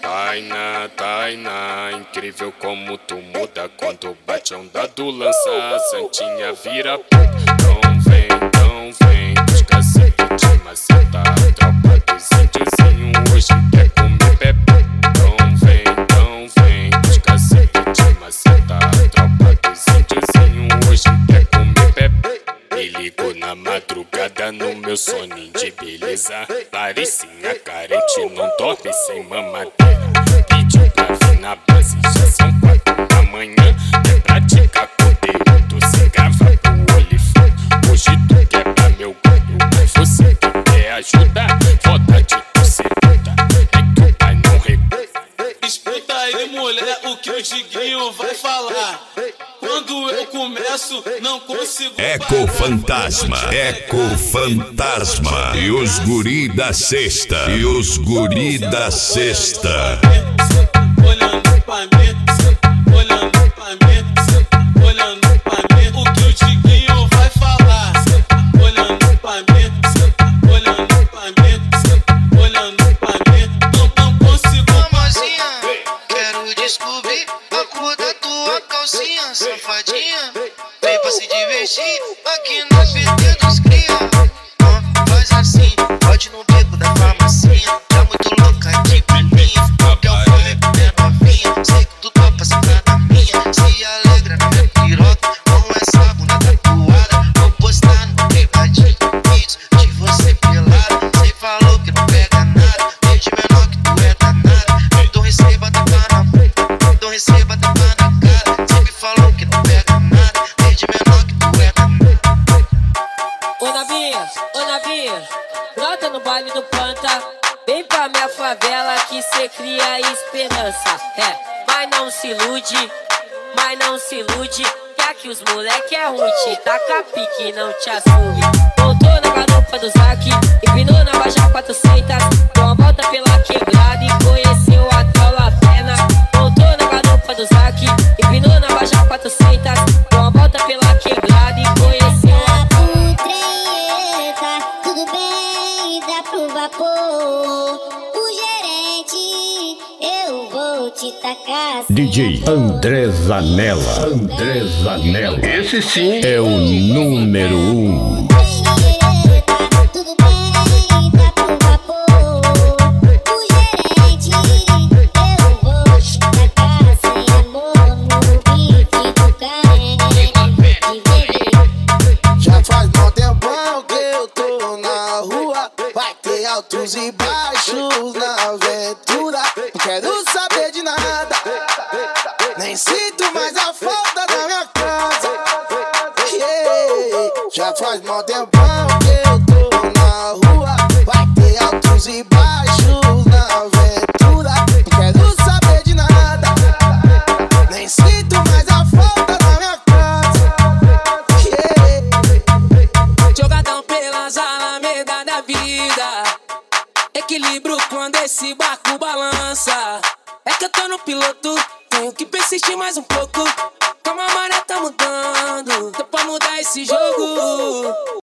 Tainá, incrível como tu muda quando bate a onda do lança, a santinha vira puta. Então vem, os cacete de maceta, a tropa dos índiozinhos hoje quer comer bebê. Então vem, os cacete de maceta, a tropa dos índiozinhos hoje quer comer bebê. Me ligou na madrugada no meu soninho de beleza, Laricinha carente não dorme sem mamadeira. Pediu pra vir na base, já são 4 da manhã. É praticar conteúdo, cê grava pro olifante. Hoje tu quebra meu gordo, mas você que quer ajuda, foda de tu seduta, é que o pai não recusa. Escuta aí, mulher, o que o Diguinho vai falar. Quando eu começo, não consigo Ecofantasma. E os guri da sexta. Olhando pra mim, olhando pra mim, olhando pra mim. O que o Diguinho vai falar. Olhando pra mim, olhando pra mim, olhando pra mim. Não consigo. Mamazinha, quero descobrir a cor da tua calcinha, safadinha. Vem pra se divertir aqui no PT dos cria. Faz assim, pode no beco da farmacinha. Tá muito louca de pininha, porque eu falei que é novinha. Sei que tu topa sentar na minha, se alegra na minha piroca. Com essa bunda tatuada, vou postar no privadinho vídeos de você pelado. Cê falou que não pega nada, desde menor que tu é danada. Então receba tapa na boca, então receba tapa na cara. Sempre falou que não pega nada, desde menor que tu é danada. Ô Navinha, brota no baile do Panta. Vem pra minha favela que cê cria esperança. Mas não se ilude, que aqui os moleque é ruim. Te taca pique, não te assume. Voltou na garupa do Zac, empinou na Baja 400. Deu uma volta pela quebrada e conheceu a tal Lapena. Voltou na garupa do Zac, empinou na Baja 400. Deu uma volta pela quebrada e conheceu a tal Lapena. Tudo bem, dá pro vapor. O gerente, eu vou te tacar. DJ André Zanella. Esse sim é o número 1. Tudo bem, dá pro vapor. O gerente, eu vou te tacar sem amor no beat do carente. Já faz mó tempão que eu tô na rua. Vai ter altos e baixos na aventura. Não quero saber de nada, nem sinto mais a falta da minha casa. Já faz mó tempão que eu tô na rua. Vai ter altos e baixos na aventura. Não quero saber de nada, nem sinto mais a falta da minha casa. Jogadão pelas alamedas da vida, equilíbrio quando esse barco balança. É que eu tô no piloto, tenho que persistir mais um pouco. Calma, a maré tá mudando, tô pra mudar esse jogo.